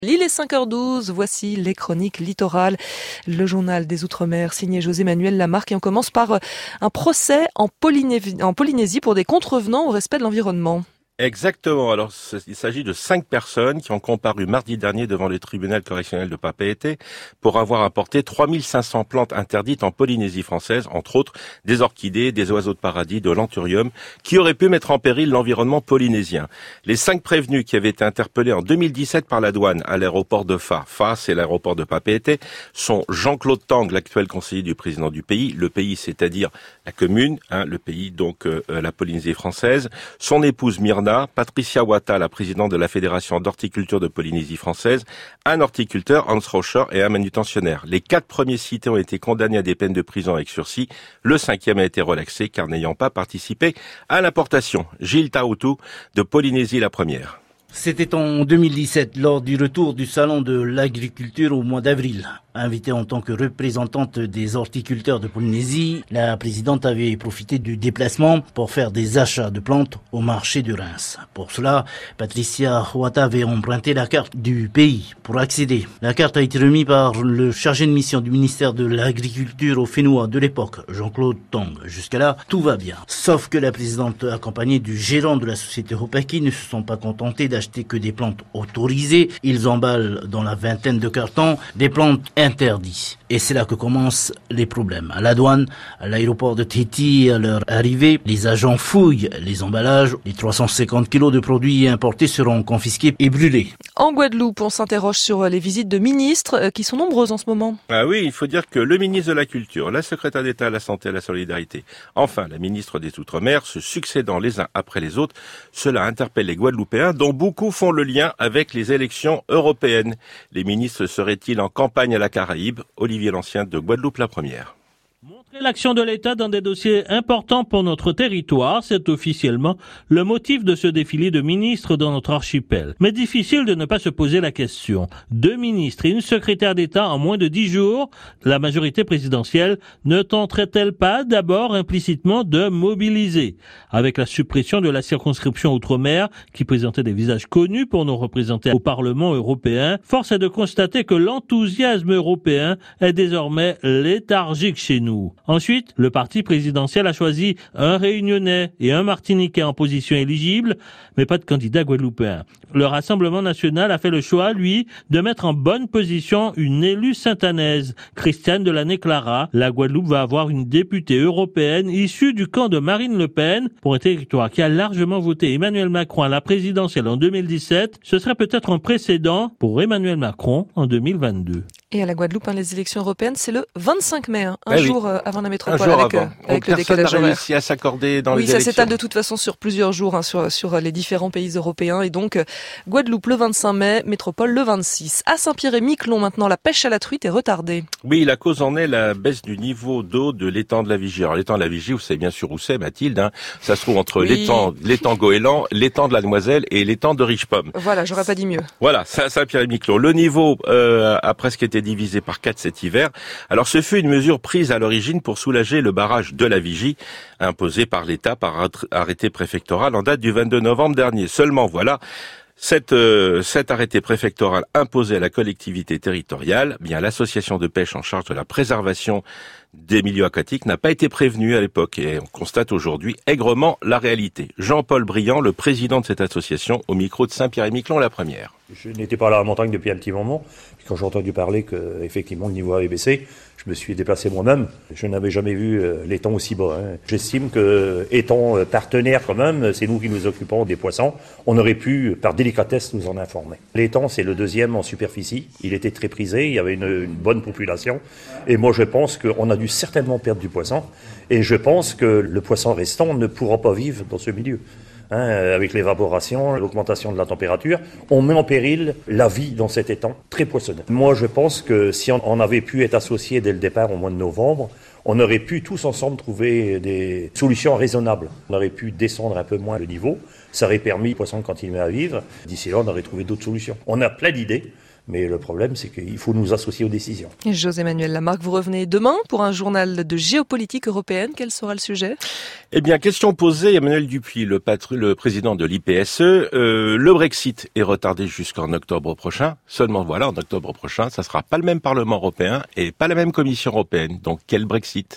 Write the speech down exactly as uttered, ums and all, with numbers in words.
L'île est cinq heures douze, voici les chroniques littorales, le journal des Outre-mer signé José-Manuel Lamarque et on commence par un procès en Polynésie, en Polynésie pour des contrevenants au respect de l'environnement. Exactement. Alors, il s'agit de cinq personnes qui ont comparu mardi dernier devant le tribunal correctionnel de Papeete pour avoir apporté trois mille cinq cents plantes interdites en Polynésie française, entre autres des orchidées, des oiseaux de paradis, de l'anthurium, qui auraient pu mettre en péril l'environnement polynésien. Les cinq prévenus qui avaient été interpellés en deux mille dix-sept par la douane à l'aéroport de Fa, Fa c'est l'aéroport de Papeete, sont Jean-Claude Tang, l'actuel conseiller du président du pays, le pays c'est-à-dire la commune, hein, le pays donc euh, la Polynésie française, son épouse Myrna, Patricia Wata, la présidente de la Fédération d'horticulture de Polynésie française, un horticulteur, Hans Rauscher, et un manutentionnaire. Les quatre premiers cités ont été condamnés à des peines de prison avec sursis. Le cinquième a été relaxé car n'ayant pas participé à l'importation. Gilles Taoutou de Polynésie la première. C'était en deux mille dix-sept, lors du retour du salon de l'agriculture au mois d'avril. Invitée en tant que représentante des horticulteurs de Polynésie, la présidente avait profité du déplacement pour faire des achats de plantes au marché de Reims. Pour cela, Patricia Wata avait emprunté la carte du pays pour accéder. La carte a été remise par le chargé de mission du ministère de l'Agriculture au Fénois de l'époque, Jean-Claude Tang. Jusque-là, tout va bien. Sauf que la présidente, accompagnée du gérant de la société Hopaki, ne se sont pas contentés d'acheter que des plantes autorisées. Ils emballent dans la vingtaine de cartons des plantes interdits. Et c'est là que commencent les problèmes. À la douane, à l'aéroport de Tahiti, à leur arrivée, les agents fouillent les emballages. Les trois cent cinquante kilos de produits importés seront confisqués et brûlés. En Guadeloupe, on s'interroge sur les visites de ministres qui sont nombreuses en ce moment. Ah oui, il faut dire que le ministre de la Culture, la secrétaire d'État à la Santé et à la Solidarité, enfin la ministre des Outre-mer, se succédant les uns après les autres, cela interpelle les Guadeloupéens dont beaucoup font le lien avec les élections européennes. Les ministres seraient-ils en campagne à la Caraïbe? Olivier Lancien de Guadeloupe la première. Montrer l'action de l'État dans des dossiers importants pour notre territoire, c'est officiellement le motif de ce défilé de ministres dans notre archipel. Mais difficile de ne pas se poser la question. Deux ministres et une secrétaire d'État en moins de dix jours, la majorité présidentielle ne tenterait-elle pas d'abord implicitement de mobiliser? Avec la suppression de la circonscription Outre-mer, qui présentait des visages connus pour nos représentants au Parlement européen, force est de constater que l'enthousiasme européen est désormais léthargique chez nous. Ensuite, le parti présidentiel a choisi un Réunionnais et un Martiniquais en position éligible, mais pas de candidat guadeloupéen. Le Rassemblement national a fait le choix, lui, de mettre en bonne position une élue saint-anaise, Christiane Delahaye-Clara. La Guadeloupe va avoir une députée européenne issue du camp de Marine Le Pen pour un territoire qui a largement voté Emmanuel Macron à la présidentielle en deux mille dix-sept. Ce serait peut-être un précédent pour Emmanuel Macron en deux mille vingt-deux. Et à la Guadeloupe, hein, les élections européennes, c'est le vingt-cinq mai, hein, un ah jour oui. euh, avant la métropole, un jour avec, avant. euh, avec le Donc, décalage personne n'a horaire. réussi à s'accorder dans oui, les ça élections. s'étale de toute façon sur plusieurs jours, hein, sur, sur les différents pays européens. Et donc, euh, Guadeloupe le vingt-cinq mai, métropole le vingt-six. À Saint-Pierre-et-Miquelon, maintenant, la pêche à la truite est retardée. Oui, la cause en est la baisse du niveau d'eau de l'étang de la Vigie. Alors, l'étang de la Vigie, vous savez bien sûr où c'est, Mathilde, hein. Ça se trouve entre oui. l'étang, l'étang Goéland, l'étang de la Noiselle et l'étang de Richepomme. Voilà, j'aurais pas dit mieux. Voilà, Saint-Pierre-et-Miquelon. Le niveau euh, a presque été divisé par quatre cet hiver. Alors, ce fut une mesure prise à l'origine pour soulager le barrage de la Vigie, imposé par l'État par arrêté préfectoral en date du vingt-deux novembre dernier. Seulement, voilà, Cet, euh, cet arrêté préfectoral imposé à la collectivité territoriale, bien l'association de pêche en charge de la préservation des milieux aquatiques n'a pas été prévenue à l'époque et on constate aujourd'hui aigrement la réalité. Jean-Paul Briand, le président de cette association, au micro de Saint-Pierre-et-Miquelon, la première. Je n'étais pas là à la montagne depuis un petit moment. Puis quand j'ai entendu parler que effectivement le niveau avait baissé, je me suis déplacé moi-même. Je n'avais jamais vu euh, l'étang aussi bas. Hein. J'estime que, étant euh, partenaire quand même, c'est nous qui nous occupons des poissons, on aurait pu, par délicatesse, nous en informer. L'étang, c'est le deuxième en superficie. Il était très prisé, il y avait une, une bonne population. Et moi, je pense qu'on a dû certainement perdre du poisson. Et je pense que le poisson restant ne pourra pas vivre dans ce milieu. Hein, avec l'évaporation, l'augmentation de la température, on met en péril la vie dans cet étang très poissonneux. Moi, je pense que si on, on avait pu être associés dès le départ au mois de novembre, on aurait pu tous ensemble trouver des solutions raisonnables. On aurait pu descendre un peu moins le niveau, ça aurait permis aux poissons de continuer à vivre. D'ici là, on aurait trouvé d'autres solutions. On a plein d'idées, Mais le problème, c'est qu'il faut nous associer aux décisions. Et José-Manuel Lamarque, vous revenez demain pour un journal de géopolitique européenne. Quel sera le sujet ? Eh bien, question posée, Emmanuel Dupuis, le, patr- le président de l'I P S E. Euh, le Brexit est retardé jusqu'en octobre prochain. Seulement voilà, en octobre prochain, ça sera pas le même Parlement européen et pas la même Commission européenne. Donc, quel Brexit ?